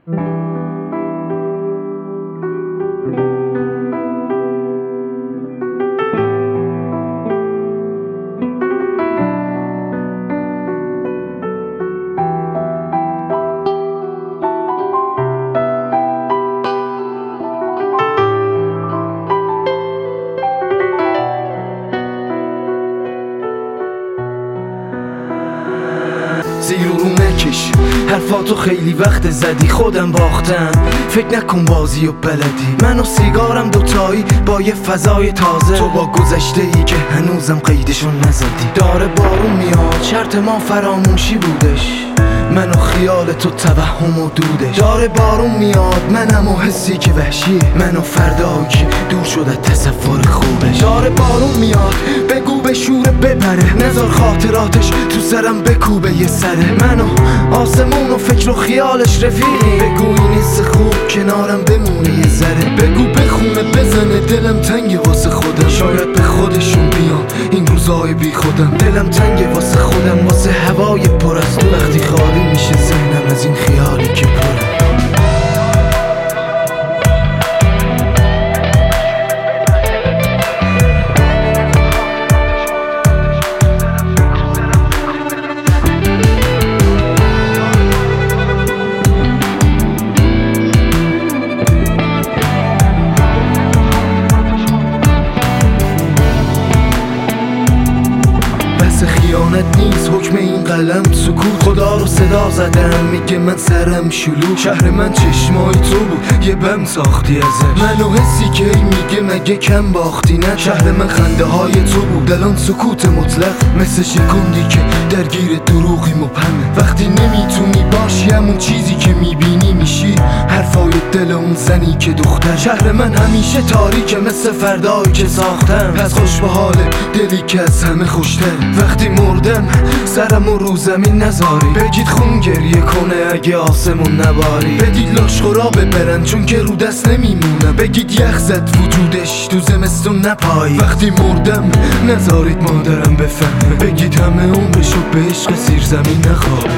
زیر رو نکش، حرفاتو خیلی وقت زدی، خودم باختم. فکر نکن بازی و بلدی، من و سیگارم دوتایی با یه فضای تازه. تو با گذشته ای که هنوزم قیدشون نزدی. داره بارون میاد، شرط ما فراموشی بودش، من و خیال تو توهم و دودش. داره بارون میاد، منم و حسی که وحشیه، من و فردایی که دور شده تصور خوبش. داره بارون میاد، بگو به شوره بپره، نذار خاطراتش تو سرم بکوبه یه سره. من و آسمون و فکر و خیالش رفیقی، بگو این حس خوب کنارم بمونه یه ذره. بگو بخونه بزنه دلم تنگه واسه خودم، شاید به خودشون بیان این روزای بی خودم. دلم تنگه واسه خودم، واسه هوای پر از تو، وقتی خالی میشه ذهنم از این خیالی که پره. خیانت نیست حکم این قلم سکوت، خدا رو صدا زدم میگه من سرم شلوغ. شهر من چشمای تو بود، یه بم ساختی ازش، منو حسی که میگه مگه کم باختی نه. شهر من خنده های تو بود، الان سکوت مطلق، مثل شکندی که درگیر دروغی مبهمه. وقتی نمیتونی باشی همون چیزی که میبینی میشی، حرفای دل اون زنی که دختر. شهر من همیشه تاریکه مثل فردایی که ساختم، پس خوش به حال دلی که از همه خوشتر. وقتی مردم سرم و رو زمین نذاری، بگید خون گریه کنه اگه آسمون نباری. بدید لاش خورا ببرن چون که رو دست نمیمونم، بگید یخ زد وجودش تو زمستون نپایی. وقتی مردم نذارید مادرم بفهمه، بگید همه عمرشو به عشق زیر زمین نخوابه.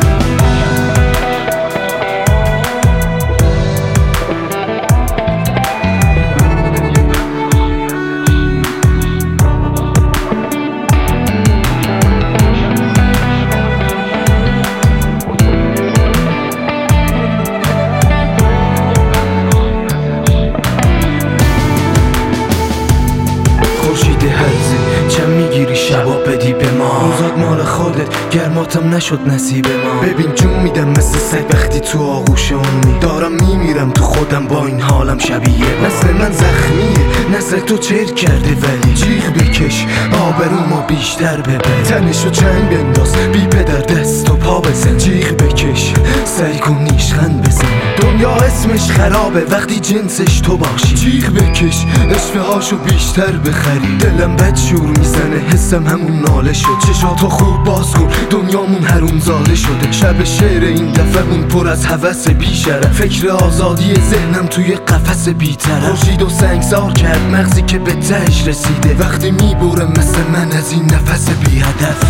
چم میگیری شبا بدی به ما، روزات مال خودت، گرماتم نشد نصیب ما. ببین جون میدم مثل سگ وقتی تو آغوش اونی، دارم میمیرم تو خودم با این حالم شبیه. نسل من زخمیه، نسل تو چرک کرده، ولی جیغ بکش آبرومو بیشتر ببر. تنشو چنگ بنداز بی پدر دست و پا بزن، جیغ بکش سعی کن نیشخند بزن. دنیا اسمش خرابه وقتی جنسش تو باشی، جیغ بکش اشوه هاشو بیشتر بخری. دلم بد شور میزنه، حسم همون ناله شد، چشاتو خوب باز کن دنیامون حرومزاده شده. شب شعر این دفعه اون پر از هوس بیشرف، فکر آزادی ذهنم توی قفس بی‌طرف. خورشید و سنگسار کرد مغزی که به تهش رسیده، وقتی میبره مثل من از این نفس بی هدف.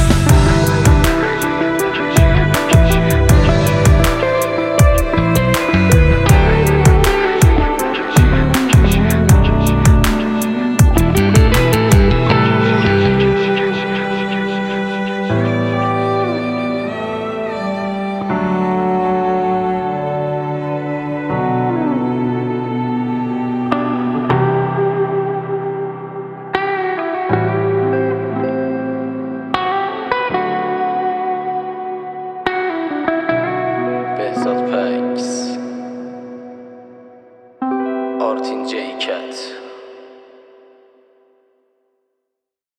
Artin J. Cat.